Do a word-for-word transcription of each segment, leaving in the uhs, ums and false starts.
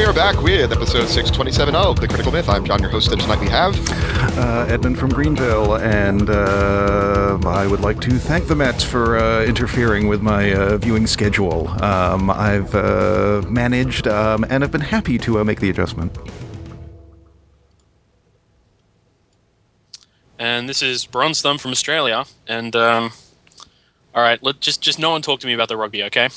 are back with episode six twenty-seven of The Critical Myth. I'm John, your host, and tonight we have... Uh, Edmund from Greenville, and uh, I would like to thank the Met for uh, interfering with my uh, viewing schedule. Um, I've uh, managed, um, and have been happy to uh, make the adjustment. And this is Bronze Thumb from Australia, and, um... alright, let just, just no one talk to me about the rugby, okay?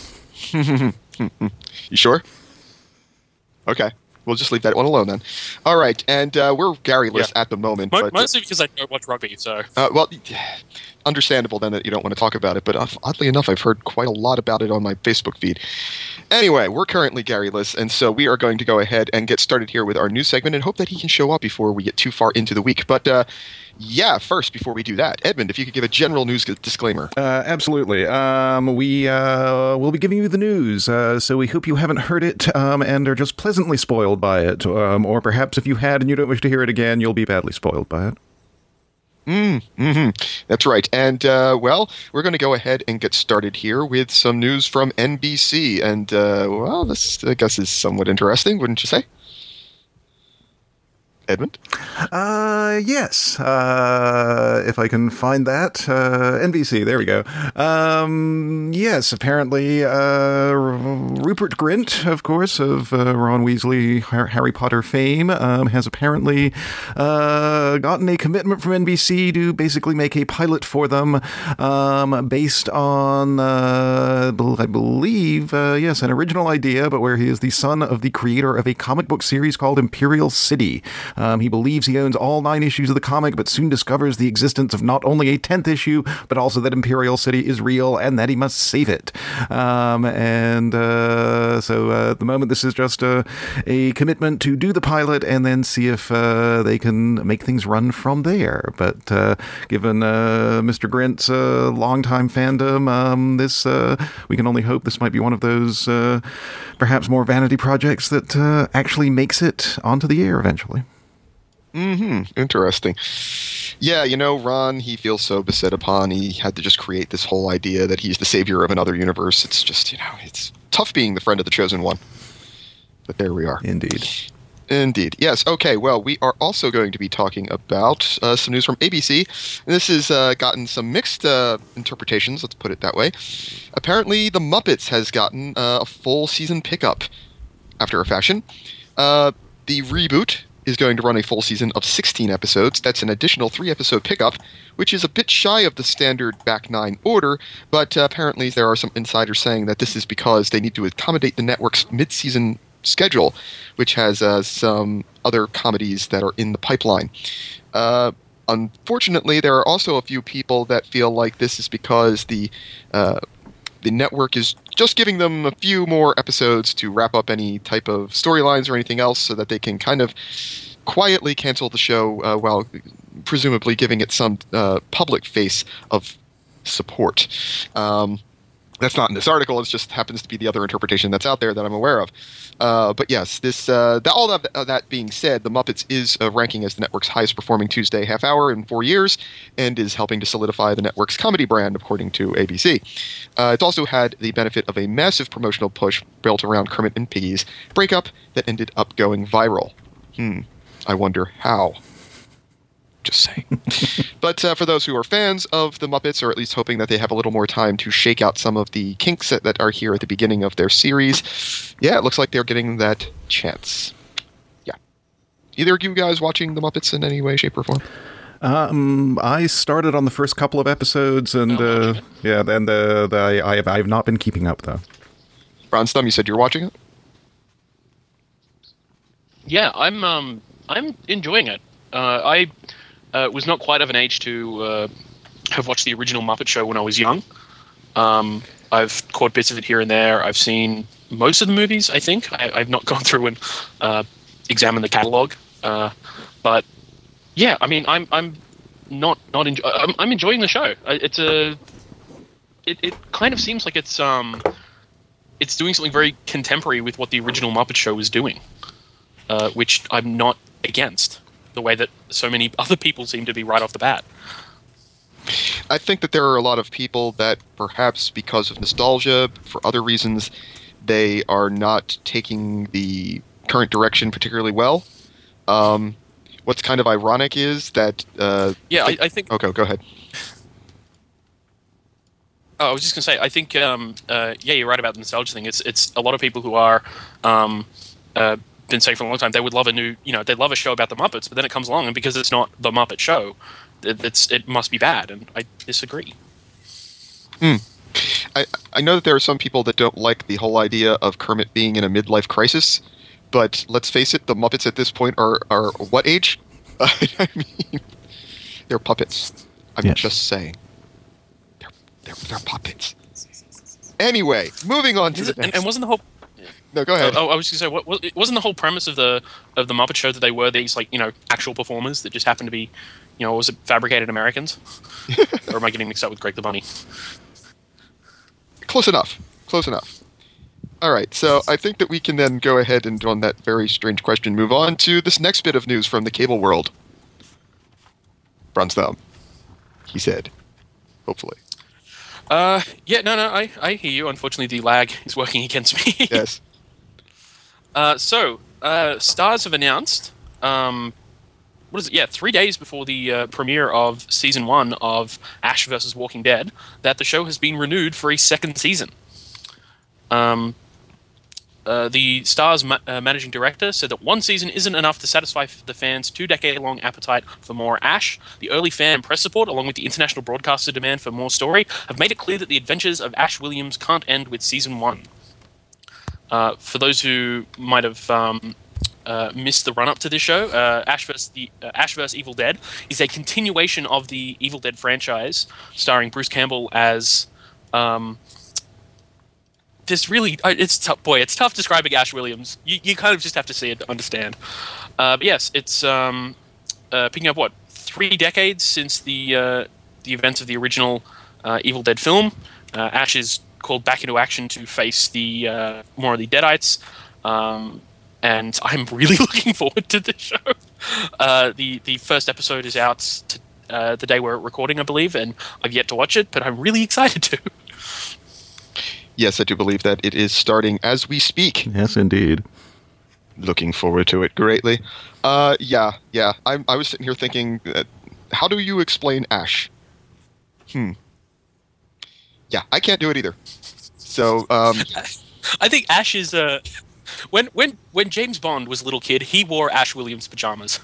You sure? Okay. We'll just leave that one alone then. All right, and uh, we're Gary-less yeah. at the moment. Mo- but, mostly because I don't watch rugby, so... Uh, well, understandable then that you don't want to talk about it, but uh, oddly enough, I've heard quite a lot about it on my Facebook feed. Anyway, we're currently Gary-less, and so we are going to go ahead and get started here with our news segment and hope that he can show up before we get too far into the week. But, uh, yeah, first, before we do that, Edmund, if you could give a general news disclaimer. Uh, absolutely. Um, we uh, will be giving you the news, uh, so we hope you haven't heard it um, and are just pleasantly spoiled by it. Um, or perhaps if you had and you don't wish to hear it again, you'll be badly spoiled by it. Mm, mm-hmm. That's right. And, uh, well, we're going to go ahead and get started here with some news from N B C. And, uh, well, this, I guess, is somewhat interesting, wouldn't you say? Edmund? Uh, yes. Uh, if I can find that. Uh, N B C, there we go. Um, yes, apparently, uh, Rupert Grint, of course, of uh, Ron Weasley, Harry Potter fame, um, has apparently uh, gotten a commitment from N B C to basically make a pilot for them um, based on, uh, I believe, uh, yes, an original idea, but where he is the son of the creator of a comic book series called Imperial City. Um, he believes he owns all nine issues of the comic, but soon discovers the existence of not only a tenth issue, but also that Imperial City is real and that he must save it. Um, and uh, so uh, at the moment, this is just a, a commitment to do the pilot and then see if uh, they can make things run from there. But uh, given uh, Mister Grint's uh, longtime fandom, um, this uh, we can only hope this might be one of those uh, perhaps more vanity projects that uh, actually makes it onto the air eventually. Mm-hmm. Interesting. Yeah, you know, Ron, he feels so beset upon. He had to just create this whole idea that he's the savior of another universe. It's just, you know, it's tough being the friend of the chosen one. But there we are. Indeed. Indeed. Yes. Okay. Well, we are also going to be talking about uh, some news from A B C. And this has uh, gotten some mixed uh, interpretations, let's put it that way. Apparently, The Muppets has gotten uh, a full season pickup after a fashion. Uh, the reboot is going to run a full season of sixteen episodes. That's an additional three-episode pickup, which is a bit shy of the standard back nine order, but uh, apparently there are some insiders saying that this is because they need to accommodate the network's mid-season schedule, which has uh, some other comedies that are in the pipeline. Uh, unfortunately, there are also a few people that feel like this is because the uh, the network is just giving them a few more episodes to wrap up any type of storylines or anything else so that they can kind of quietly cancel the show uh, while presumably giving it some uh, public face of support. Um, that's not in this article. It just happens to be the other interpretation that's out there that I'm aware of. Uh, but yes, this uh, that, all of uh, that being said, The Muppets is uh, ranking as the network's highest performing Tuesday half hour in four years and is helping to solidify the network's comedy brand, according to A B C. Uh, it's also had the benefit of a massive promotional push built around Kermit and Piggy's breakup that ended up going viral. Hmm. I wonder how. Just saying. But uh, for those who are fans of the Muppets, or at least hoping that they have a little more time to shake out some of the kinks that, that are here at the beginning of their series, yeah, it looks like they're getting that chance. Yeah. Either of you guys watching the Muppets in any way, shape, or form? Um, I started on the first couple of episodes, and uh, yeah, and uh, the, I, I have I have not been keeping up though. Bronze Thumb, you said you're watching it? Yeah, I'm um I'm enjoying it. Uh, I. Uh, was not quite of an age to uh, have watched the original Muppet Show when I was young. Um, I've caught bits of it here and there. I've seen most of the movies, I think. I, I've not gone through and uh, examined the catalog. Uh, but yeah, I mean, I'm I'm not not enjoy- I'm, I'm enjoying the show. It's a it, it kind of seems like it's um it's doing something very contemporary with what the original Muppet Show was doing, uh, which I'm not against. The way that so many other people seem to be right off the bat. I think that there are a lot of people that perhaps because of nostalgia, for other reasons, they are not taking the current direction particularly well. Um, what's kind of ironic is that... Uh, yeah, I, I think... Okay, go ahead. Oh, I was just going to say, I think, um, uh, yeah, you're right about the nostalgia thing. It's it's a lot of people who are, um, uh, been saying for a long time, they would love a new, you know, they'd love a show about the Muppets, but then it comes along, and because it's not the Muppet Show, it, it's it must be bad, and I disagree. Hmm. I, I know that there are some people that don't like the whole idea of Kermit being in a midlife crisis, but let's face it, the Muppets at this point are, are what age? I mean, they're puppets. I'm Yes. just saying. They're, they're, they're puppets. Anyway, moving on to Is the it, next. and, and wasn't the whole... No, go ahead. Oh, I was going to say, what, what, wasn't the whole premise of the of the Muppet Show that they were these, like, you know, actual performers that just happened to be, you know, was it fabricated Americans? Or am I getting mixed up with Greg the Bunny? Close enough. Close enough. All right, so I think that we can then go ahead and, on that very strange question, move on to this next bit of news from the cable world. Bronze thumb, he said. Hopefully. Uh, yeah, no, no, I, I hear you. Unfortunately, the lag is working against me. Yes. Uh, so, uh, Stars have announced, um, what is it? Yeah, three days before the uh, premiere of season one of Ash versus Walking Dead, that the show has been renewed for a second season. Um, uh, the Stars ma- uh, managing director said that one season isn't enough to satisfy the fans' two-decade-long appetite for more Ash. The early fan press support, along with the international broadcaster demand for more story, have made it clear that the adventures of Ash Williams can't end with season one. Uh, for those who might have um, uh, missed the run-up to this show, uh, Ash vs. The uh, Ash versus. Evil Dead is a continuation of the Evil Dead franchise, starring Bruce Campbell as um, this really. Uh, it's tough, boy. It's tough describing Ash Williams. You, you kind of just have to see it to understand. Uh, but yes, it's um, uh, picking up what three decades since the uh, the events of the original uh, Evil Dead film. Uh, Ash is called back into action to face the uh, more of the Deadites, um, and I'm really looking forward to this show. Uh, the the first episode is out to, uh, the day we're recording, I believe, and I've yet to watch it, but I'm really excited to. Yes, I do believe that it is starting as we speak. Yes, indeed. Looking forward to it greatly. Uh, yeah, yeah. I, I was sitting here thinking, uh, how do you explain Ash? Hmm. Yeah, I can't do it either. So, um, I think Ash is uh, when when when James Bond was a little kid, he wore Ash Williams pajamas.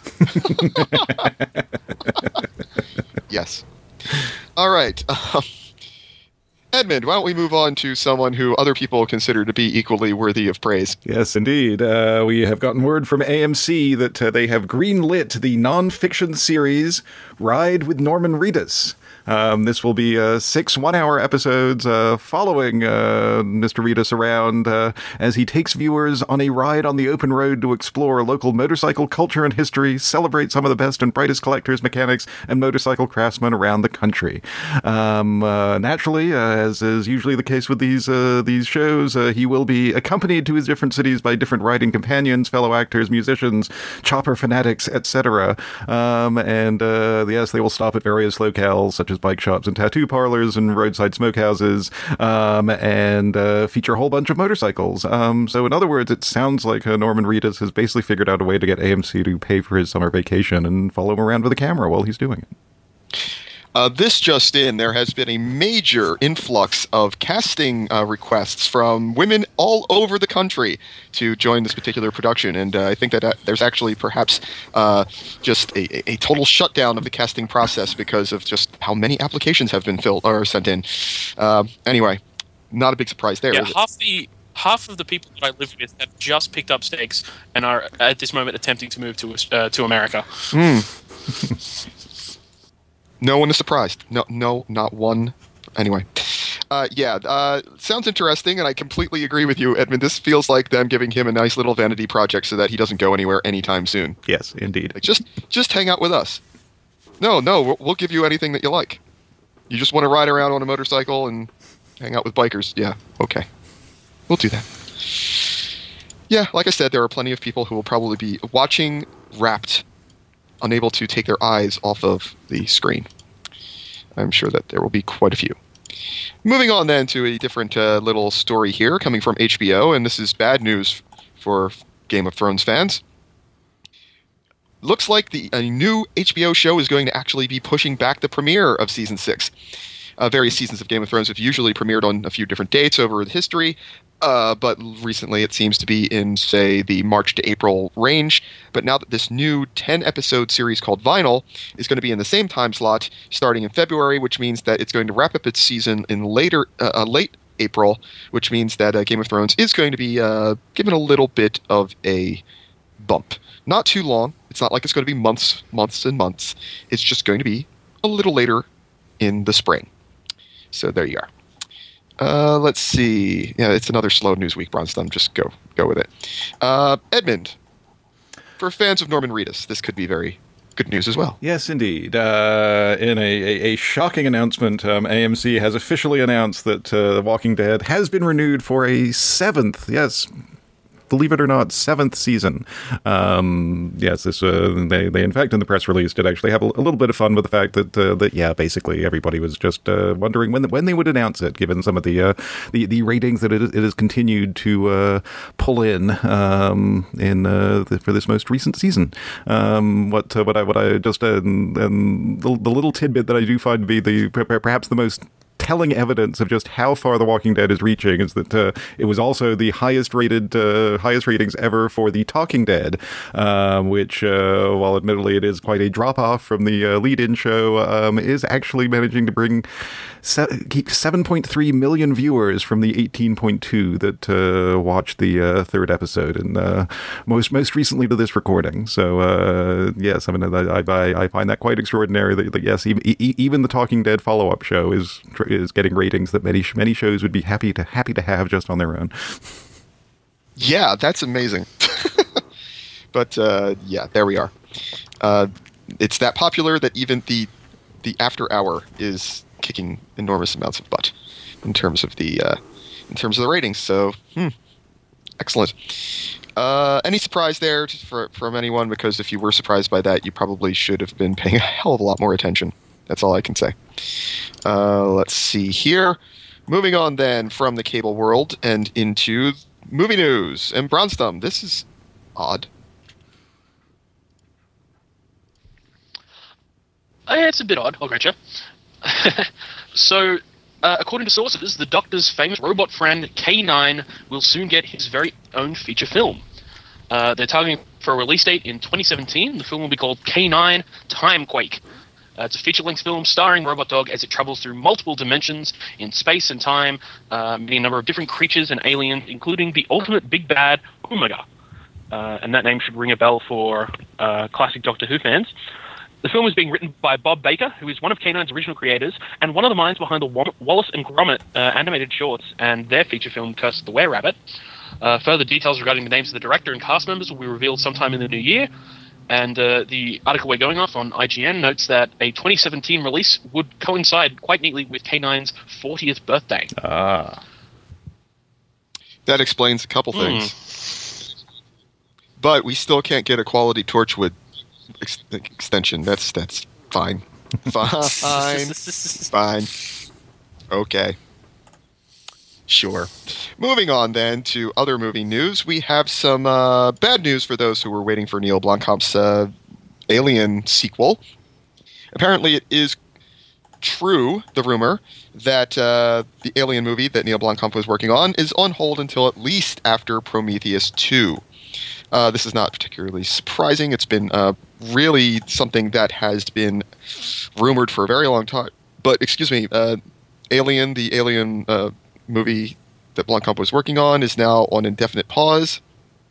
yes. All right. Um, Edmund, why don't we move on to someone who other people consider to be equally worthy of praise? Yes, indeed. Uh, we have gotten word from A M C that uh, they have greenlit the non-fiction series Ride with Norman Reedus. Um, this will be uh, six one-hour episodes uh, following uh, Mister Reedus around uh, as he takes viewers on a ride on the open road to explore local motorcycle culture and history, celebrate some of the best and brightest collectors, mechanics, and motorcycle craftsmen around the country. Um, uh, naturally, uh, as is usually the case with these uh, these shows, uh, he will be accompanied to his different cities by different riding companions, fellow actors, musicians, chopper fanatics, et cetera. Um, and uh, yes, they will stop at various locales such as bike shops and tattoo parlors and roadside smokehouses, um, and uh, feature a whole bunch of motorcycles. Um, so in other words, it sounds like uh, Norman Reedus has basically figured out a way to get A M C to pay for his summer vacation and follow him around with a camera while he's doing it. Uh, this just in, there has been a major influx of casting uh, requests from women all over the country to join this particular production, and uh, I think that uh, there's actually perhaps uh, just a, a total shutdown of the casting process because of just how many applications have been filled or sent in. Uh, anyway, not a big surprise there. Yeah, is it? half the half of the people that I live with have just picked up stakes and are at this moment attempting to move to uh, to America. Mm. No one is surprised. No, no, not one. Anyway, uh, yeah, uh, sounds interesting, and I completely agree with you, Edmund. This feels like them giving him a nice little vanity project so that he doesn't go anywhere anytime soon. Yes, indeed. Like, just, just hang out with us. No, no, we'll, we'll give you anything that you like. You just want to ride around on a motorcycle and hang out with bikers? Yeah, okay, we'll do that. Yeah, like I said, there are plenty of people who will probably be watching Wrapped, unable to take their eyes off of the screen. I'm sure that there will be quite a few. Moving on then to a different uh, little story here coming from H B O, and this is bad news for Game of Thrones fans. Looks like the a new H B O show is going to actually be pushing back the premiere of season six. Uh, various seasons of Game of Thrones have usually premiered on a few different dates over the history, uh, but recently it seems to be in, say, the March to April range. But now that this new ten-episode series called Vinyl is going to be in the same time slot starting in February, which means that it's going to wrap up its season in later, uh, uh, late April, which means that uh, Game of Thrones is going to be uh, given a little bit of a bump. Not too long. It's not like it's going to be months, months and months. It's just going to be a little later in the spring. So there you are. Uh, let's see. Yeah, it's another slow news week, Bronston. Just go go with it. Uh, Edmund, for fans of Norman Reedus, this could be very good news as well. Yes, indeed. Uh, in a, a, a shocking announcement, um, A M C has officially announced that uh, The Walking Dead has been renewed for a seventh, yes, believe it or not, seventh season. Um, yes, this uh, they they in fact in the press release did actually have a, a little bit of fun with the fact that uh, that yeah, basically everybody was just uh, wondering when when they would announce it, given some of the uh, the, the ratings that it, it has continued to uh, pull in um, in uh, the, for this most recent season. Um, what uh, what I what I just uh, and the, the little tidbit that I do find to be the perhaps the most telling evidence of just how far The Walking Dead is reaching is that uh, it was also the highest rated, uh, highest ratings ever for The Talking Dead, uh, which, uh, while admittedly it is quite a drop off from the uh, lead-in show, um, is actually managing to bring se- keep seven point three million viewers from the eighteen point two that uh, watched the uh, third episode, and uh, most most recently to this recording. So uh, yes, I mean I, I, I find that quite extraordinary. That, that yes, even even The Talking Dead follow-up show is. is getting ratings that many many shows would be happy to happy to have just on their own. Yeah, that's amazing. But uh, yeah, there we are. Uh, it's that popular that even the the After Hour is kicking enormous amounts of butt in terms of the uh, in terms of the ratings. So, hmm, excellent. Uh, any surprise there for, from anyone? Because if you were surprised by that, you probably should have been paying a hell of a lot more attention. That's all I can say. Uh, let's see here. Moving on then from the cable world and into movie news. And Bronstum, this is odd. Uh, yeah, it's a bit odd. I'll grant you. So, uh, according to sources, the Doctor's famous robot friend K nine will soon get his very own feature film. Uh, they're targeting for a release date in twenty seventeen. The film will be called K nine Timequake. Uh, it's a feature-length film starring Robot Dog as it travels through multiple dimensions in space and time, uh, meeting a number of different creatures and aliens, including the ultimate big bad, Umaga. Uh, and that name should ring a bell for uh, classic Doctor Who fans. The film is being written by Bob Baker, who is one of K nine's original creators, and one of the minds behind the Wallace and Gromit uh, animated shorts and their feature film, Curse of the Were-Rabbit. Uh, further details regarding the names of the director and cast members will be revealed sometime in the new year. And uh, the article we're going off on I G N notes that a twenty seventeen release would coincide quite neatly with K nine's fortieth birthday. Ah. That explains a couple things. Mm. But we still can't get a quality Torchwood ex- extension. That's that's fine. Fine. Fine. Okay. Sure. Moving on then to other movie news, we have some uh, bad news for those who were waiting for Neil Blomkamp's uh, Alien sequel. Apparently it is true, the rumor, that uh, the Alien movie that Neil Blomkamp was working on is on hold until at least after Prometheus two. Uh, this is not particularly surprising. It's been uh, really something that has been rumored for a very long time. But, excuse me, uh, Alien, the Alien... Uh, movie that Blomkamp was working on is now on indefinite pause.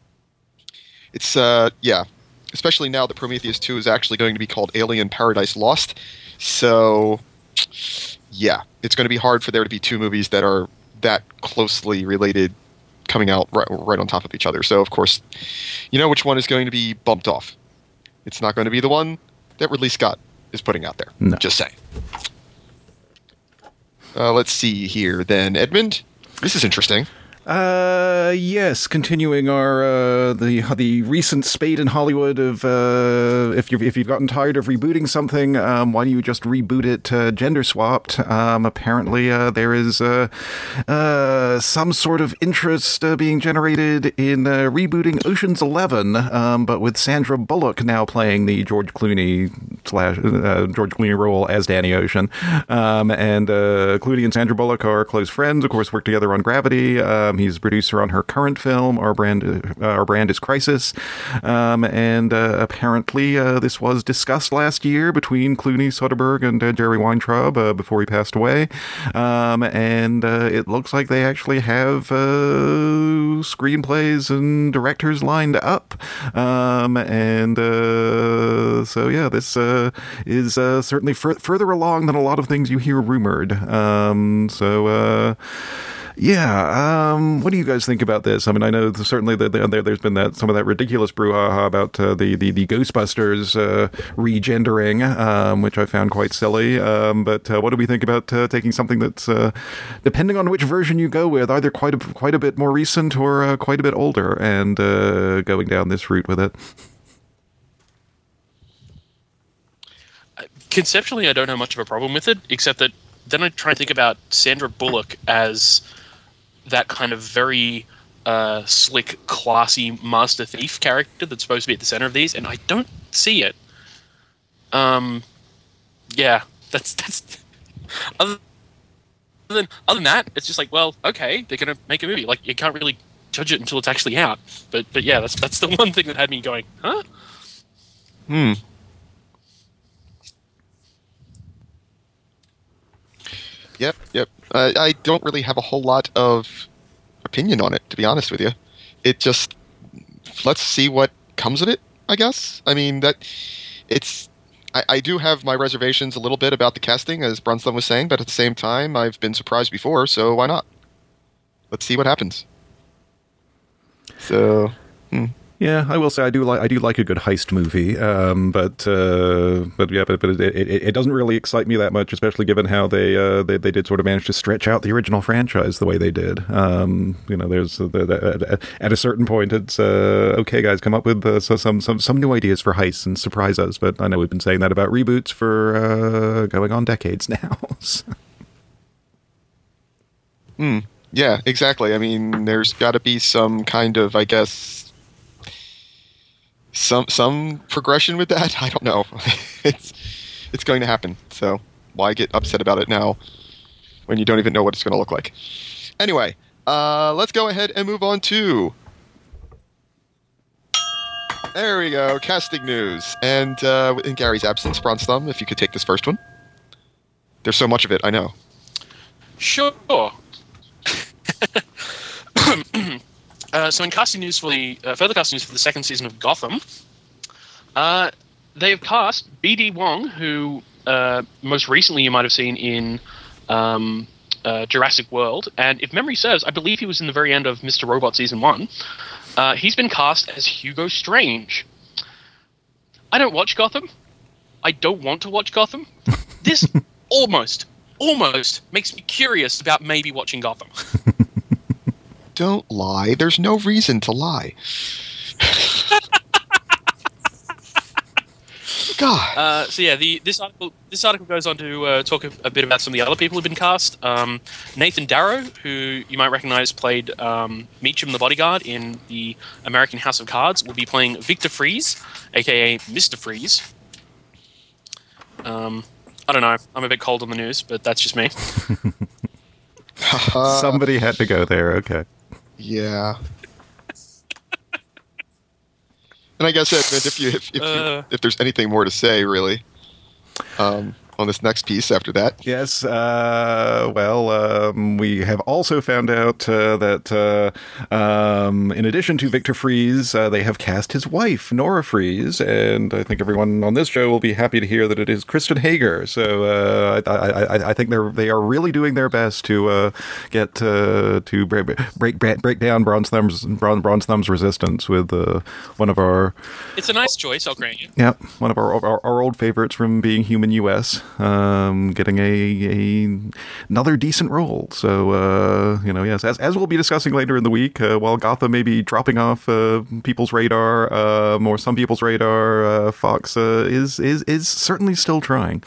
It's, uh, yeah, especially now that Prometheus two is actually going to be called Alien Paradise Lost. So, yeah, it's going to be hard for there to be two movies that are that closely related coming out right, right on top of each other. So, of course, you know which one is going to be bumped off. It's not going to be the one that Ridley Scott is putting out there. No. Just saying. Uh, let's see here then. Edmund, this is interesting. Uh, yes, continuing our uh, the the recent spate in Hollywood of uh, if you if you've gotten tired of rebooting something, um, why don't you just reboot it uh, gender swapped? Um, apparently, uh, there is uh, uh, some sort of interest uh, being generated in uh, rebooting Ocean's Eleven, um, but with Sandra Bullock now playing the George Clooney slash uh, George Clooney role as Danny Ocean, um, and uh, Clooney and Sandra Bullock are close friends. Of course, work together on Gravity. Um, he's a producer on her current film, Our Brand, uh, Our Brand is Crisis, um, and uh, apparently uh, this was discussed last year between Clooney, Soderbergh, and uh, Jerry Weintraub uh, before he passed away, um, and uh, it looks like they actually have uh, screenplays and directors lined up, um, and uh, so yeah, this uh, is uh, certainly fur- further along than a lot of things you hear rumored. Um, so. Uh, Yeah, um, what do you guys think about this? I mean, I know certainly that there, there's been that some of that ridiculous brouhaha about uh, the, the the Ghostbusters uh, regendering, um, which I found quite silly. Um, but uh, what do we think about uh, taking something that's, uh, depending on which version you go with, either quite a quite a bit more recent or uh, quite a bit older, and uh, going down this route with it? Conceptually, I don't have much of a problem with it, except that then I try to think about Sandra Bullock as that kind of very uh, slick, classy master thief character that's supposed to be at the center of these, and I don't see it. Um, yeah, that's that's. Other than other than that, it's just like, well, okay, they're gonna make a movie. Like, you can't really judge it until it's actually out. But but yeah, that's that's the one thing that had me going, huh? Hmm. Yep, yep. Uh, I don't really have a whole lot of opinion on it, to be honest with you. It just, let's see what comes of it, I guess. I mean, that it's, I, I do have my reservations a little bit about the casting, as Brunstone was saying, but at the same time, I've been surprised before, so why not? Let's see what happens. So, hmm. Yeah, I will say I do like I do like a good heist movie, um, but uh, but yeah, but, but it, it, it doesn't really excite me that much, especially given how they uh, they they did sort of manage to stretch out the original franchise the way they did. Um, you know, there's uh, the, the, at a certain point, it's uh, okay, guys, come up with uh, some some some new ideas for heists and surprise us. But I know we've been saying that about reboots for uh, going on decades now. Hmm. Yeah, exactly. I mean, there's got to be some kind of, I guess. Some some progression with that. I don't know. it's it's going to happen. So why get upset about it now when you don't even know what it's going to look like? Anyway, uh, let's go ahead and move on to. There we go. Casting news. And uh, in Gary's absence, Bronze Thumb, if you could take this first one. There's so much of it. I know. Sure. Uh, so in casting news for the uh, further casting news for the second season of Gotham, uh, they have cast B D Wong, who uh, most recently you might have seen in um, uh, Jurassic World, and if memory serves, I believe he was in the very end of Mister Robot season one. Uh, he's been cast as Hugo Strange. I don't watch Gotham. I don't want to watch Gotham. This almost, almost makes me curious about maybe watching Gotham. Don't lie. There's no reason to lie. God. Uh, so yeah, the this article this article goes on to uh, talk a, a bit about some of the other people who've been cast. Um, Nathan Darrow, who you might recognize, played um, Meacham the bodyguard in the American House of Cards, will be playing Victor Freeze, aka Mister Freeze. Um, I don't know. I'm a bit cold on the news, but that's just me. Somebody had to go there. Okay. Yeah. And I guess that if you if if, uh, you, if there's anything more to say, really, um, on this next piece after that. Yes. Uh, well, um, we have also found out uh, that uh, um, in addition to Victor Freeze, uh, they have cast his wife, Nora Freeze, and I think everyone on this show will be happy to hear that it is Kristen Hager. So uh, I, I, I think they're they are really doing their best to uh, get uh, to break, break break down Bronze Thumb's Bronze Thumb's resistance with uh, one of our. It's a nice choice, I'll grant you. Yeah, one of our our, our old favorites from Being Human U S. um, getting a, a another decent role. So, uh, you know, yes, as, as we'll be discussing later in the week, uh, while Gotham may be dropping off uh, people's radar, um, or some people's radar, uh, Fox uh, is, is, is certainly still trying.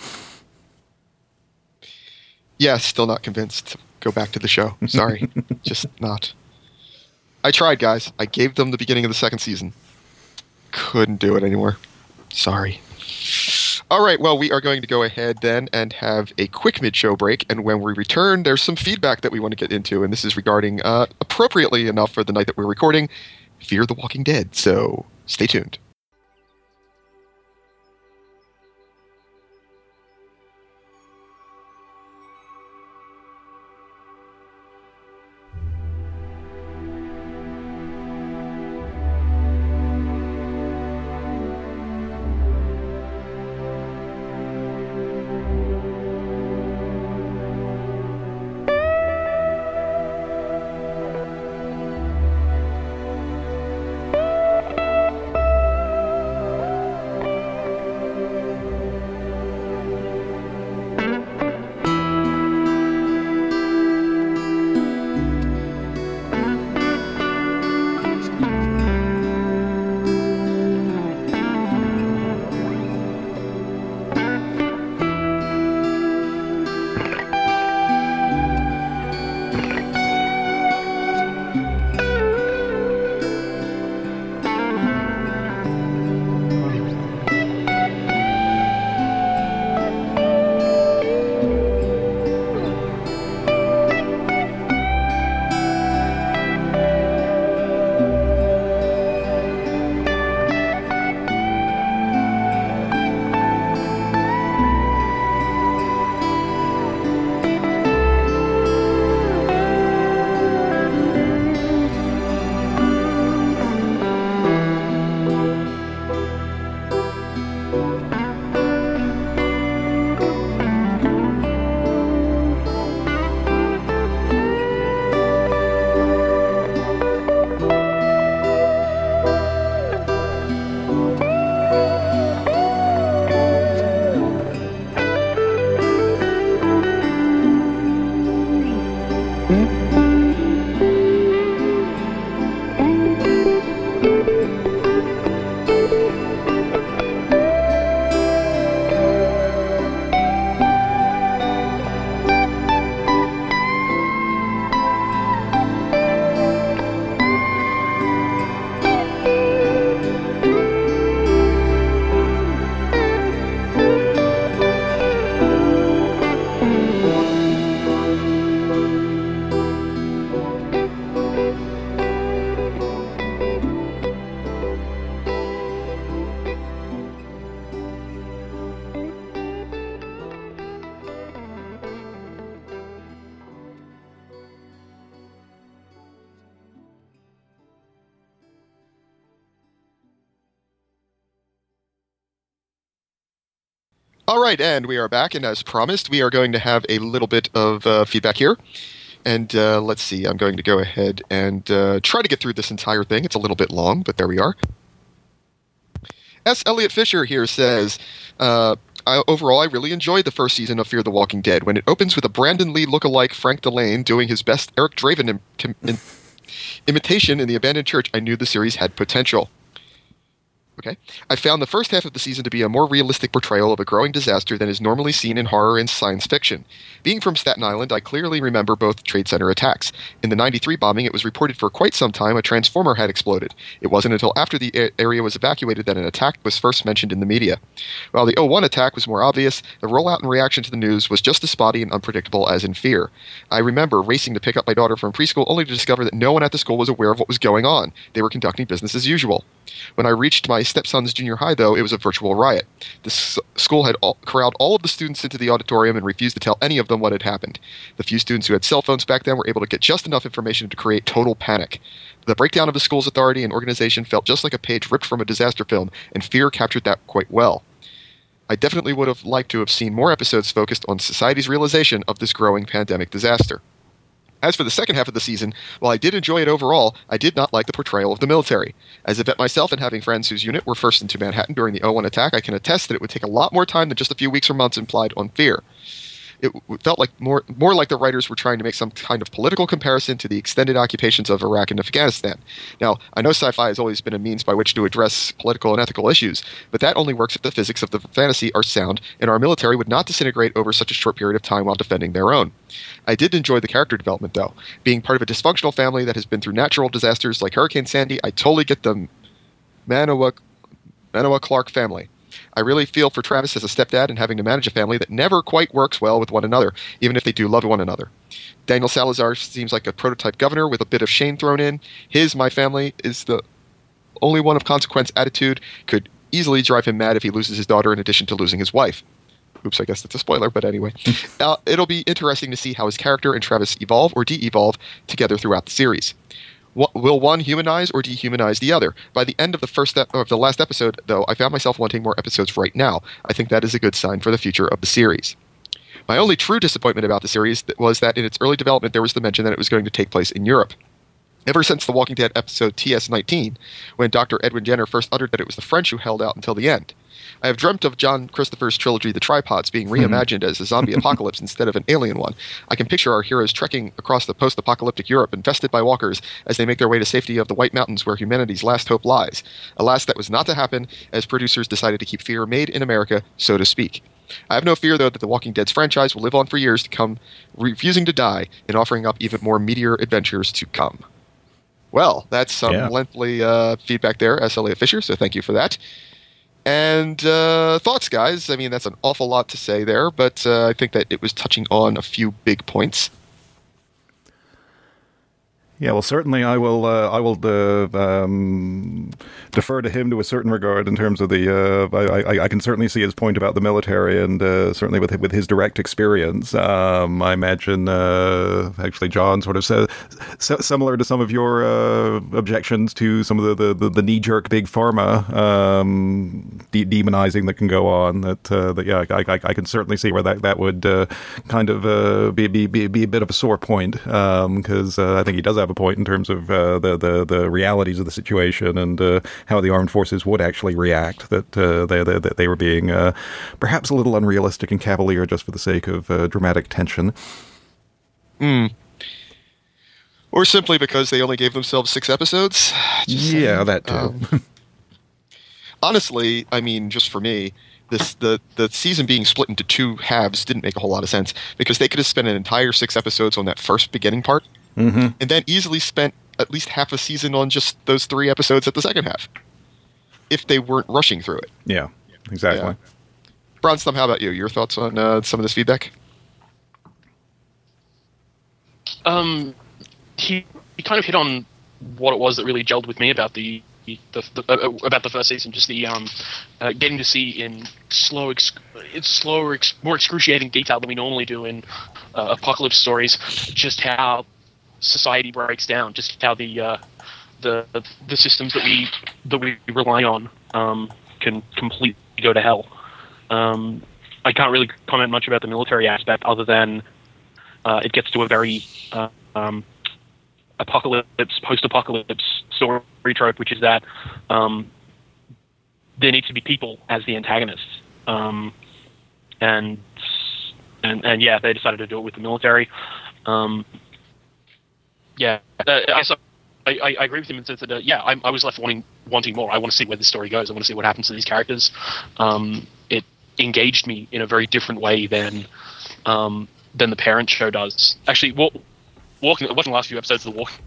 Yeah, still not convinced. Go back to the show. Sorry. Just not. I tried, guys. I gave them the beginning of the second season. Couldn't do it anymore. Sorry. All right, well, we are going to go ahead then and have a quick mid-show break, and when we return, there's some feedback that we want to get into, and this is regarding, uh, appropriately enough for the night that we're recording, Fear the Walking Dead, so stay tuned. All right, and we are back, and as promised, we are going to have a little bit of uh, feedback here. And uh, let's see, I'm going to go ahead and uh, try to get through this entire thing. It's a little bit long, but there we are. S. Elliot Fisher here says, uh, I, overall, I really enjoyed the first season of Fear the Walking Dead. When it opens with a Brandon Lee lookalike Frank Delane doing his best Eric Draven im- im- imitation in the abandoned church, I knew the series had potential. Okay. I found the first half of the season to be a more realistic portrayal of a growing disaster than is normally seen in horror and science fiction. Being from Staten Island, I clearly remember both Trade Center attacks. In the ninety-three bombing, it was reported for quite some time a transformer had exploded. It wasn't until after the a- area was evacuated that an attack was first mentioned in the media. While the oh one attack was more obvious, the rollout and reaction to the news was just as spotty and unpredictable as in Fear. I remember racing to pick up my daughter from preschool only to discover that no one at the school was aware of what was going on. They were conducting business as usual. When I reached my stepson's junior high, though, it was a virtual riot. The s- school had all, corralled all of the students into the auditorium and refused to tell any of them what had happened. The few students who had cell phones back then were able to get just enough information to create total panic. The breakdown of the school's authority and organization felt just like a page ripped from a disaster film, and Fear captured that quite well. I definitely would have liked to have seen more episodes focused on society's realization of this growing pandemic disaster. As for the second half of the season, while I did enjoy it overall, I did not like the portrayal of the military. As a vet myself and having friends whose unit were first into Manhattan during the oh one attack, I can attest that it would take a lot more time than just a few weeks or months implied on Fear. It felt like more more like the writers were trying to make some kind of political comparison to the extended occupations of Iraq and Afghanistan. Now, I know sci-fi has always been a means by which to address political and ethical issues, but that only works if the physics of the fantasy are sound, and our military would not disintegrate over such a short period of time while defending their own. I did enjoy the character development, though. Being part of a dysfunctional family that has been through natural disasters like Hurricane Sandy, I totally get the Manoa, Manoa Clark family. I really feel for Travis as a stepdad and having to manage a family that never quite works well with one another, even if they do love one another. Daniel Salazar seems like a prototype governor with a bit of Shane thrown in. His, my family, is the only one of consequence attitude, could easily drive him mad if he loses his daughter in addition to losing his wife. Oops, I guess that's a spoiler, but anyway. uh, it'll be interesting to see how his character and Travis evolve or de-evolve together throughout the series. Will one humanize or dehumanize the other? By the end of the first ep- of the last episode, though, I found myself wanting more episodes right now. I think that is a good sign for the future of the series. My only true disappointment about the series was that in its early development there was the mention that it was going to take place in Europe. Ever since The Walking Dead episode T S nineteen, when Doctor Edwin Jenner first uttered that it was the French who held out until the end, I have dreamt of John Christopher's trilogy The Tripods being reimagined as a zombie apocalypse instead of an alien one. I can picture our heroes trekking across the post-apocalyptic Europe infested by walkers as they make their way to safety of the White Mountains where humanity's last hope lies. Alas, that was not to happen, as producers decided to keep Fear made in America, so to speak. I have no fear, though, that the Walking Dead's franchise will live on for years to come, refusing to die and offering up even more meteor adventures to come. Well, that's some Yeah. lengthy uh, feedback there, S. Elliot Fisher, so thank you for that. And uh, thoughts, guys? I mean, that's an awful lot to say there, but uh, I think that it was touching on a few big points. Yeah, well, certainly I will. Uh, I will uh, um, defer to him to a certain regard in terms of the. Uh, I, I, I can certainly see his point about the military, and uh, certainly with with his direct experience. Um, I imagine uh, actually John sort of says so, similar to some of your uh, objections to some of the the, the, the knee jerk big pharma um, de- demonizing that can go on. That uh, that yeah, I, I, I can certainly see where that that would uh, kind of uh, be, be be be a bit of a sore point because um, uh, I think he does have a point in terms of uh, the, the the realities of the situation and uh, how the armed forces would actually react. That uh, they, they that they were being uh, perhaps a little unrealistic and cavalier just for the sake of uh, dramatic tension. Hmm. Or simply because they only gave themselves six episodes. Just yeah, saying. that too. Um, honestly, I mean, just for me, this the the season being split into two halves didn't make a whole lot of sense because they could have spent an entire six episodes on that first beginning part. Mm-hmm. And then easily spent at least half a season on just those three episodes at the second half, if they weren't rushing through it. Yeah, exactly. Yeah. Bronstom, how about you? Your thoughts on uh, some of this feedback? Um, he he kind of hit on what it was that really gelled with me about the the, the uh, about the first season, just the um uh, getting to see in slow, ex- it's slower, ex- more excruciating detail than we normally do in uh, apocalypse stories, just how society breaks down, just how the uh, the the systems that we that we rely on um, can completely go to hell. Um, I can't really comment much about the military aspect, other than uh, it gets to a very uh, um, apocalypse, post-apocalypse story trope, which is that um, there needs to be people as the antagonists, um, and and and yeah, they decided to do it with the military. Um, Yeah, uh, I, I, I agree with him in the sense that, uh, yeah, I, I was left wanting wanting more. I want to see where this story goes. I want to see what happens to these characters. Um, it engaged me in a very different way than um, than the Parent show does. Actually, walk, walking, watching the last few episodes of The Walking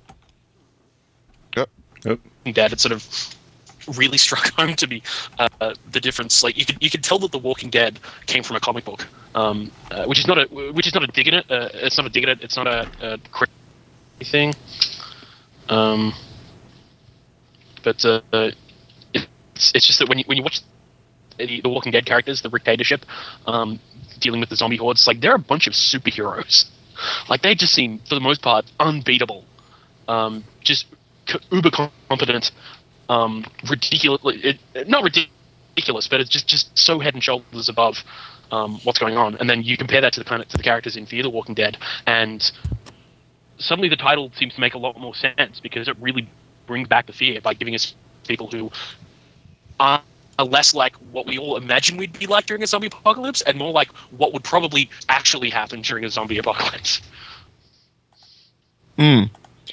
Yep. Yep. Dead, it sort of really struck home to me uh, the difference. Like you could you could tell that The Walking Dead came from a comic book, um, uh, which is not a which is not a dig at it. Uh, it's not a dig at it. It's not a, a crit- thing, um, but uh, it's it's just that when you when you watch the, the Walking Dead characters, the dictatorship, um, dealing with the zombie hordes, it's like they're a bunch of superheroes. Like they just seem, for the most part, unbeatable, um, just uber competent, um, ridiculous. It, not ridiculous, but it's just just so head and shoulders above um, what's going on. And then you compare that to the kind of to the characters in Fear the Walking Dead, and suddenly the title seems to make a lot more sense because it really brings back the fear by giving us people who are less like what we all imagine we'd be like during a zombie apocalypse and more like what would probably actually happen during a zombie apocalypse. Hmm.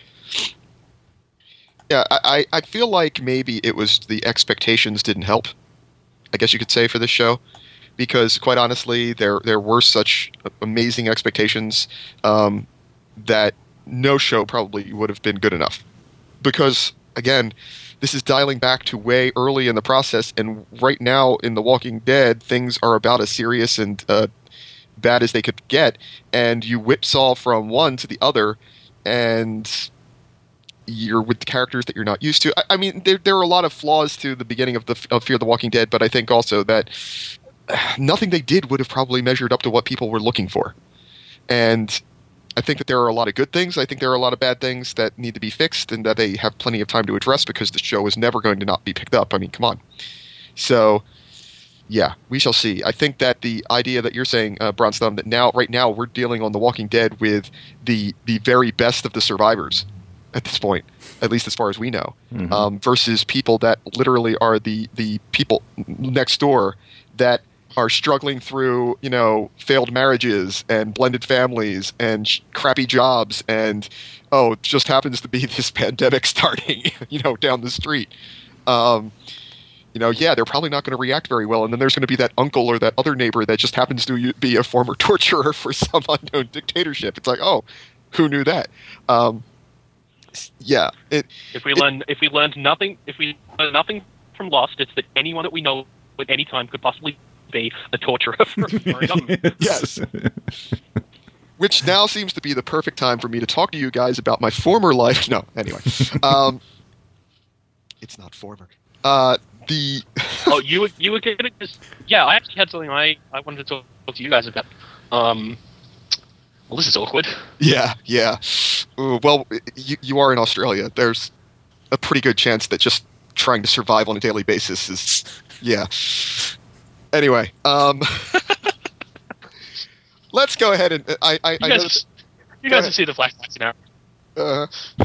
Yeah, I, I feel like maybe it was the expectations didn't help, I guess you could say, for this show. Because, quite honestly, there there were such amazing expectations um, that no show probably would have been good enough. Because, again, this is dialing back to way early in the process, and right now in The Walking Dead, things are about as serious and uh, bad as they could get, and you whipsaw from one to the other, and you're with the characters that you're not used to. I, I mean, there there are a lot of flaws to the beginning of the of Fear the Walking Dead, but I think also that nothing they did would have probably measured up to what people were looking for. And I think that there are a lot of good things. I think there are a lot of bad things that need to be fixed and that they have plenty of time to address because the show is never going to not be picked up. I mean, come on. So, yeah, we shall see. I think that the idea that you're saying, uh, Bronsthumb, that now, right now, we're dealing on The Walking Dead with the the very best of the survivors at this point, at least as far as we know, mm-hmm. um, versus people that literally are the, the people next door that are struggling through, you know, failed marriages and blended families and sh- crappy jobs and, oh, it just happens to be this pandemic starting, you know, down the street. Um, you know, yeah, they're probably not going to react very well. And then there's going to be that uncle or that other neighbor that just happens to be a former torturer for some unknown dictatorship. It's like, oh, who knew that? Um, yeah. It, if we it, learn, if we learned nothing, if we learned nothing from Lost, it's that anyone that we know at any time could possibly be a torturer for, for a government. Yes. Which now seems to be the perfect time for me to talk to you guys about my former life. No, anyway. Um, it's not former. Uh, the oh, you were you were gonna just yeah. I actually had something I, I wanted to talk, talk to you guys about. Um, well, this is awkward. Yeah, yeah. Ooh, well, you you are in Australia. There's a pretty good chance that just trying to survive on a daily basis is yeah. Anyway, um, let's go ahead and I I, you I guys, know have, you guys have seen the flashbacks now. Uh,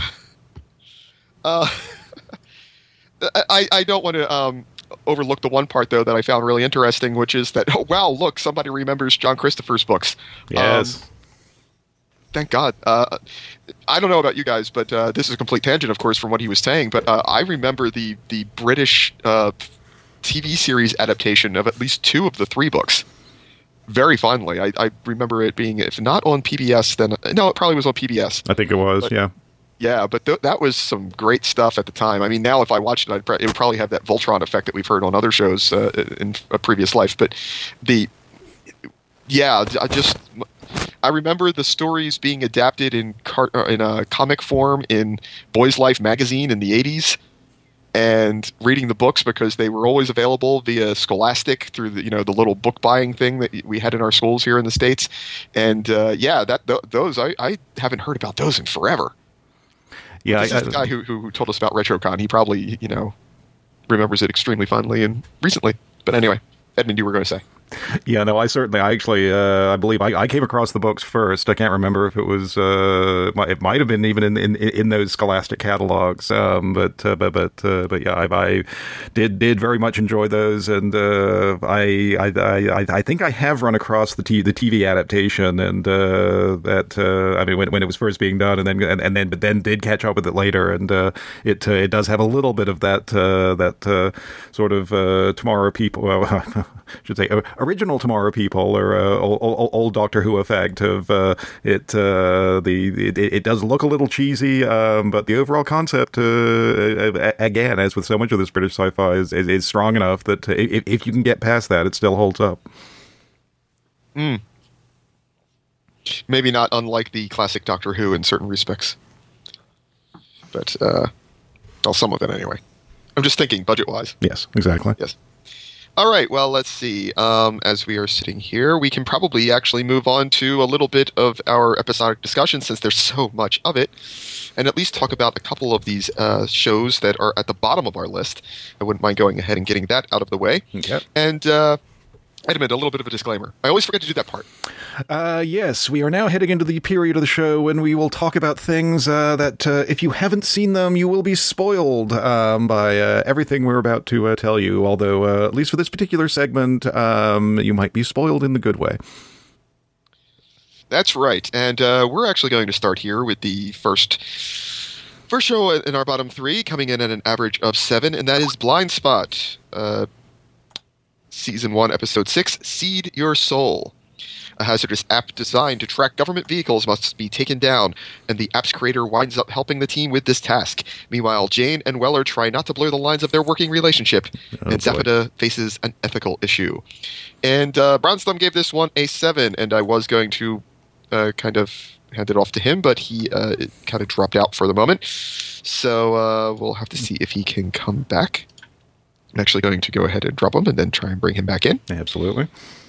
uh, I, I don't want to um, overlook the one part, though, that I found really interesting, which is that, oh, wow, look, somebody remembers John Christopher's books. Yes. Um, thank God. Uh, I don't know about you guys, but uh, this is a complete tangent, of course, from what he was saying, but uh, I remember the, the British uh, T V series adaptation of at least two of the three books very fondly. I, I remember it being, if not on P B S, then... No, it probably was on P B S. I think it was, but, yeah. Yeah, but th- that was some great stuff at the time. I mean, now if I watched it, I'd pr- it would probably have that Voltron effect that we've heard on other shows uh, in a previous life. But the, yeah, I just, I remember the stories being adapted in car- in a comic form in Boys Life magazine in the eighties, and reading the books because they were always available via Scholastic through the, you know, the little book buying thing that we had in our schools here in the States. And uh, yeah, that th- those I, I haven't heard about those in forever. Yeah, this I, is the guy who, who who told us about RetroCon. He probably, you know, remembers it extremely fondly and recently. But anyway, Edmund, you were going to say. Yeah, no, I certainly, I actually, uh, I believe I, I came across the books first. I can't remember if it was, uh, it might have been even in in, in those Scholastic catalogs. Um, but uh, but but uh, but yeah, I, I did did very much enjoy those, and uh, I, I I I think I have run across the t- the T V adaptation, and uh, that uh, I mean when when it was first being done, and then and, and then but then did catch up with it later, and uh, it uh, it does have a little bit of that uh, that uh, sort of uh, Tomorrow People. Well, should say original Tomorrow People or uh, old, old, old Doctor Who effect of uh, it. Uh, the it, it does look a little cheesy, um, but the overall concept, uh, again, as with so much of this British sci-fi, is, is, is strong enough that if, if you can get past that, it still holds up. Mm. Maybe not unlike the classic Doctor Who in certain respects, but uh, well, some of it anyway. I'm just thinking budget-wise. Yes, exactly. Yes. All right, well, let's see. Um, as we are sitting here, we can probably actually move on to a little bit of our episodic discussion since there's so much of it, and at least talk about a couple of these uh, shows that are at the bottom of our list. I wouldn't mind going ahead and getting that out of the way. Okay. And uh, Edmund, a little bit of a disclaimer. I always forget to do that part. Uh, yes, we are now heading into the period of the show when we will talk about things uh, that, uh, if you haven't seen them, you will be spoiled um, by uh, everything we're about to uh, tell you. Although, uh, at least for this particular segment, um, you might be spoiled in the good way. That's right. And uh, we're actually going to start here with the first... First show in our bottom three, coming in at an average of seven, and that is Blind Spot. Uh, Season one, Episode six, Seed Your Soul. A hazardous app designed to track government vehicles must be taken down, and the app's creator winds up helping the team with this task. Meanwhile, Jane and Weller try not to blur the lines of their working relationship, oh, and Zapata faces an ethical issue. And uh, Brownsthumb gave this one a seven, and I was going to uh, kind of hand it off to him, but he uh, kind of dropped out for the moment. So uh, we'll have to see if he can come back. I'm actually going to go ahead and drop him and then try and bring him back in. Absolutely.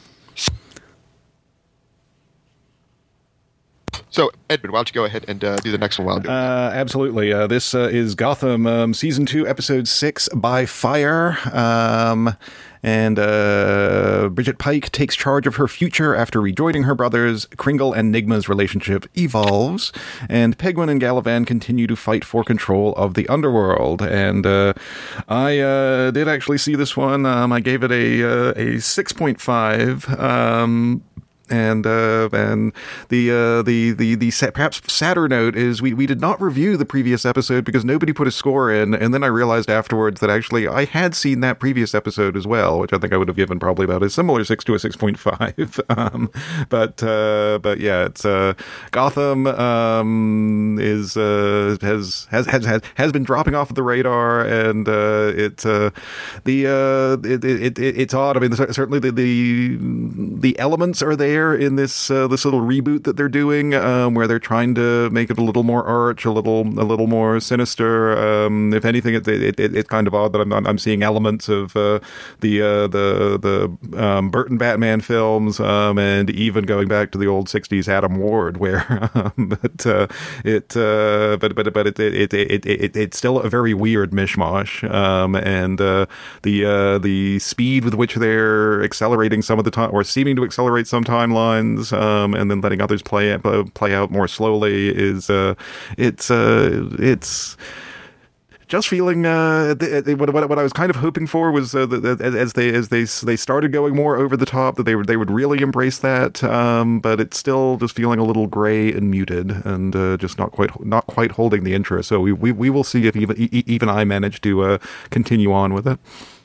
So, Edmund, why don't you go ahead and uh, do the next one while I'm doing uh, Absolutely. Uh, this uh, is Gotham, um, Season two, Episode six, By Fire. Um, and uh, Bridget Pike takes charge of her future after rejoining her brothers. Kringle and Nigma's relationship evolves. And Penguin and Galavan continue to fight for control of the underworld. And uh, I uh, did actually see this one. Um, I gave it a, uh, a six point five. Um And uh, and the uh, the the the sa- perhaps sadder note is we, we did not review the previous episode because nobody put a score in, and then I realized afterwards that actually I had seen that previous episode as well, which I think I would have given probably about a similar six to a six point five. um, but uh, but yeah, it's uh, Gotham um, is uh, has, has has has has been dropping off of the radar, and uh, it uh, the uh, it, it, it it's odd. I mean, certainly the the the elements are there in this uh, this little reboot that they're doing, um, where they're trying to make it a little more arch, a little a little more sinister. Um, if anything, it, it, it, it's kind of odd that I'm I'm seeing elements of uh, the uh, the the um, Burton Batman films, um, and even going back to the old sixties Adam Ward, where um, but uh, it uh, but but but it it, it it it it's still a very weird mishmash, um, and uh, the uh, the speed with which they're accelerating some of the time, or seeming to accelerate some time. Timelines, um, and then letting others play uh, play out more slowly is uh, it's uh, it's just feeling uh, th- th- what, what what I was kind of hoping for was uh, that as they as they they started going more over the top, that they would they would really embrace that, um, but it's still just feeling a little gray and muted, and uh, just not quite not quite holding the interest. So we we, we will see if even even I manage to uh, continue on with it.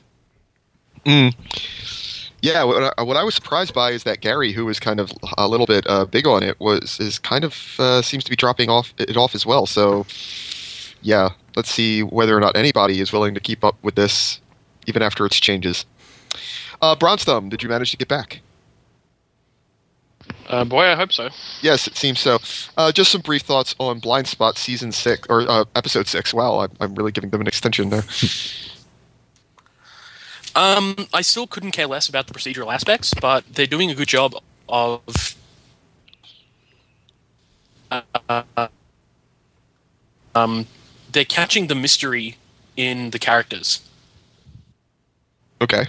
Mm. Yeah, what I, what I was surprised by is that Gary, who was kind of a little bit uh, big on it, was is kind of uh, seems to be dropping off it off as well. So, yeah, let's see whether or not anybody is willing to keep up with this, even after its changes. Uh, Brownsthumb, did you manage to get back? Uh, boy, I hope so. Yes, it seems so. Uh, just some brief thoughts on Blind Spot Season six or uh, Episode six. Wow, I'm, I'm really giving them an extension there. Um, I still couldn't care less about the procedural aspects, but they're doing a good job of uh, um, they're catching the mystery in the characters. Okay.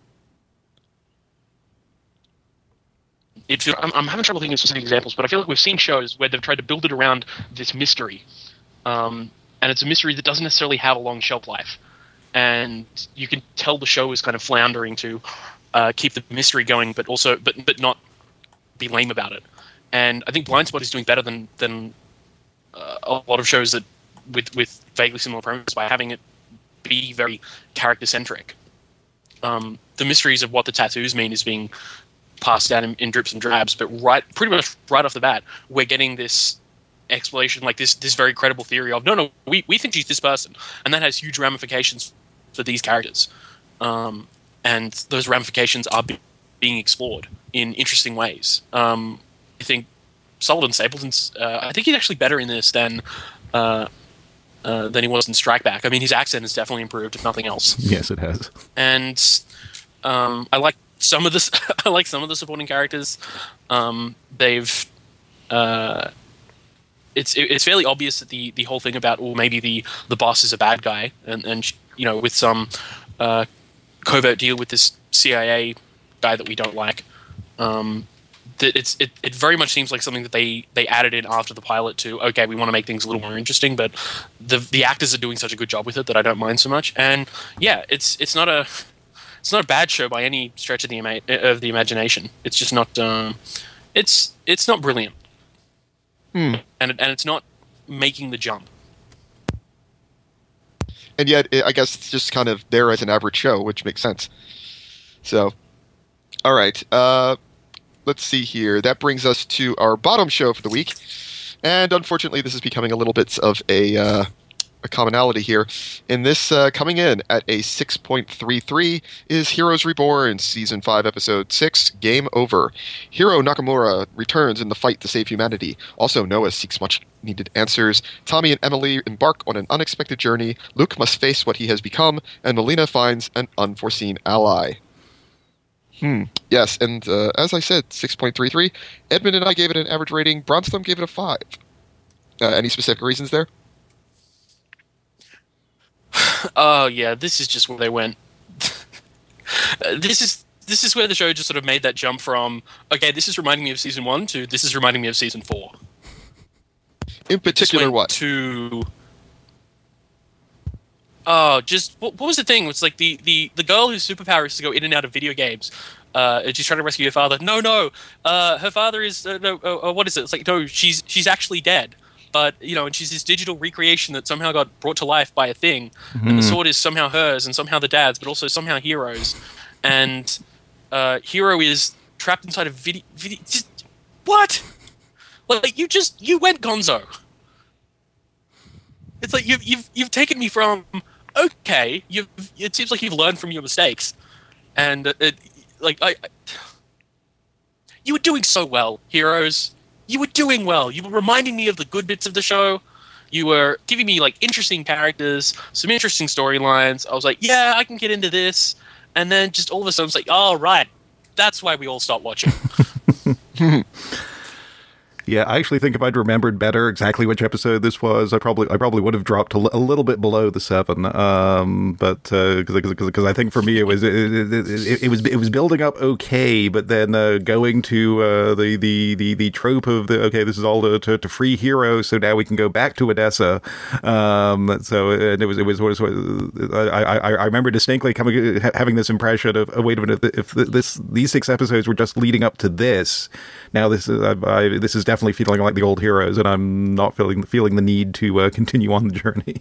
It, I'm, I'm having trouble thinking of specific examples, but I feel like we've seen shows where they've tried to build it around this mystery, um, and it's a mystery that doesn't necessarily have a long shelf life. And you can tell the show is kind of floundering to uh, keep the mystery going, but also, but but not be lame about it. And I think Blind Spot is doing better than than uh, a lot of shows that with with vaguely similar premise by having it be very character centric. Um, the mysteries of what the tattoos mean is being passed down in, in drips and drabs, but right, pretty much right off the bat, we're getting this explanation, like this this very credible theory of no, no, we we think she's this person, and that has huge ramifications for these characters, um, and those ramifications are be- being explored in interesting ways. Um, I think Sullivan Stapleton's, uh, I think he's actually better in this than uh, uh, than he was in Strike Back. I mean, his accent has definitely improved, if nothing else. Yes, it has. And um, I like some of the I like some of the supporting characters. Um, they've uh, it's it's fairly obvious that the, the whole thing about, well, maybe the, the boss is a bad guy, and, and you know, with some uh, covert deal with this C I A guy that we don't like. Um, that it's it, it very much seems like something that they, they added in after the pilot to, okay, we want to make things a little more interesting, but the the actors are doing such a good job with it that I don't mind so much. And yeah, it's it's not a it's not a bad show by any stretch of the ima- of the imagination. It's just not um, it's it's not brilliant, hmm. and and it's not making the jump. And yet, it, I guess it's just kind of there as an average show, which makes sense. So, all right. Uh, let's see here. That brings us to our bottom show for the week. And unfortunately, this is becoming a little bit of a, uh, a commonality here. In this, uh, coming in at a six point three three is Heroes Reborn, Season five, Episode six, Game Over. Hiro Nakamura returns in the fight to save humanity. Also, Noah seeks much-needed answers. Tommy and Emily embark on an unexpected journey. Luke must face what he has become, and Melina finds an unforeseen ally. Hmm. Yes, and uh, as I said, six point three three. Edmund and I gave it an average rating. Bronstom gave it a five. Uh, any specific reasons there? Oh yeah, this is just where they went. this is this is where the show just sort of made that jump from, okay, this is reminding me of season one to this is reminding me of season four. In particular, what? To oh, just what, what was the thing? It's like the, the, the girl whose superpower is to go in and out of video games. Uh, and she's trying to rescue her father. No, no, uh, her father is uh, no. Uh, uh, what is it? It's like no, she's she's actually dead. But, you know, and she's this digital recreation that somehow got brought to life by a thing. Mm-hmm. And the sword is somehow hers and somehow the dad's, but also somehow Hiro's. And uh, Hiro is trapped inside a video... video just, what? Like, you just... You went gonzo. It's like, you've, you've, you've taken me from... Okay, you've, it seems like you've learned from your mistakes. And, uh, it, like, I, I... You were doing so well, Heroes. You were doing well. You were reminding me of the good bits of the show. You were giving me, like, interesting characters, some interesting storylines. I was like, yeah, I can get into this. And then just all of a sudden, it's like, oh, right. That's why we all stopped watching. Yeah, I actually think if I'd remembered better exactly which episode this was, I probably I probably would have dropped a, l- a little bit below the seven. Um, but because uh, because I think for me it was it, it, it, it was it was building up okay, but then uh, going to uh, the, the the the trope of the okay, this is all to, to, to free Hiro, so now we can go back to Odessa. Um, so and it was it was, it was, it was I, I I remember distinctly coming having this impression of oh, wait a minute, if this these six episodes were just leading up to this, now this is I, I, this is definitely feeling like the old Heroes, and I'm not feeling feeling the need to uh, continue on the journey.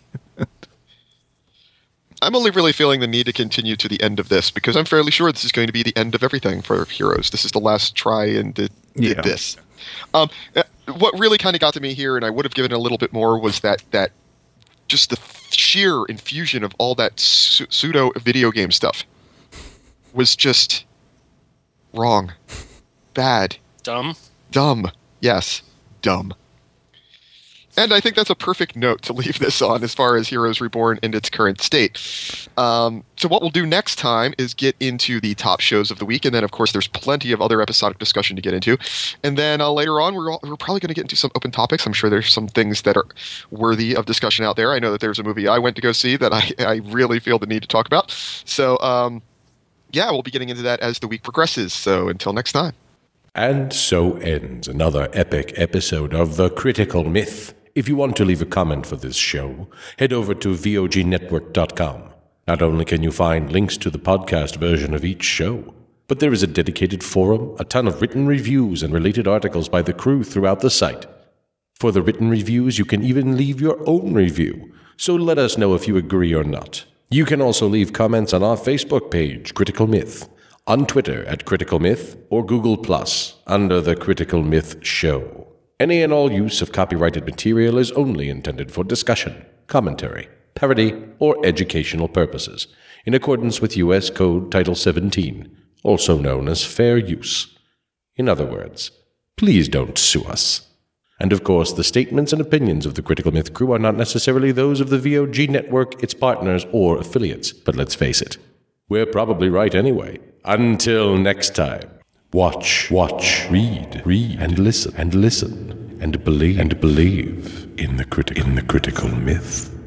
I'm only really feeling the need to continue to the end of this because I'm fairly sure this is going to be the end of everything for Heroes. This is the last try and did, did yeah. this. Um, what really kind of got to me here, and I would have given a little bit more, was that that just the sheer infusion of all that su- pseudo video game stuff was just wrong, bad, dumb, dumb. Yes, dumb. And I think that's a perfect note to leave this on as far as Heroes Reborn in its current state. Um, so what we'll do next time is get into the top shows of the week, and then, of course, there's plenty of other episodic discussion to get into. And then uh, later on, we're, all, we're probably going to get into some open topics. I'm sure there's some things that are worthy of discussion out there. I know that there's a movie I went to go see that I, I really feel the need to talk about. So, um, yeah, we'll be getting into that as the week progresses. So until next time. And so ends another epic episode of The Critical Myth. If you want to leave a comment for this show, head over to V O G network dot com. Not only can you find links to the podcast version of each show, but there is a dedicated forum, a ton of written reviews, and related articles by the crew throughout the site. For the written reviews, you can even leave your own review, so let us know if you agree or not. You can also leave comments on our Facebook page, Critical Myth, on Twitter at Critical Myth, or Google Plus under The Critical Myth Show. Any and all use of copyrighted material is only intended for discussion, commentary, parody, or educational purposes, in accordance with U S Code Title seventeen, also known as fair use. In other words, please don't sue us. And of course, the statements and opinions of the Critical Myth crew are not necessarily those of the V O G network, its partners, or affiliates. But let's face it, we're probably right anyway. Until next time, watch, watch, read, read, and listen, and listen, and believe, and believe in the criti- in the critical myth.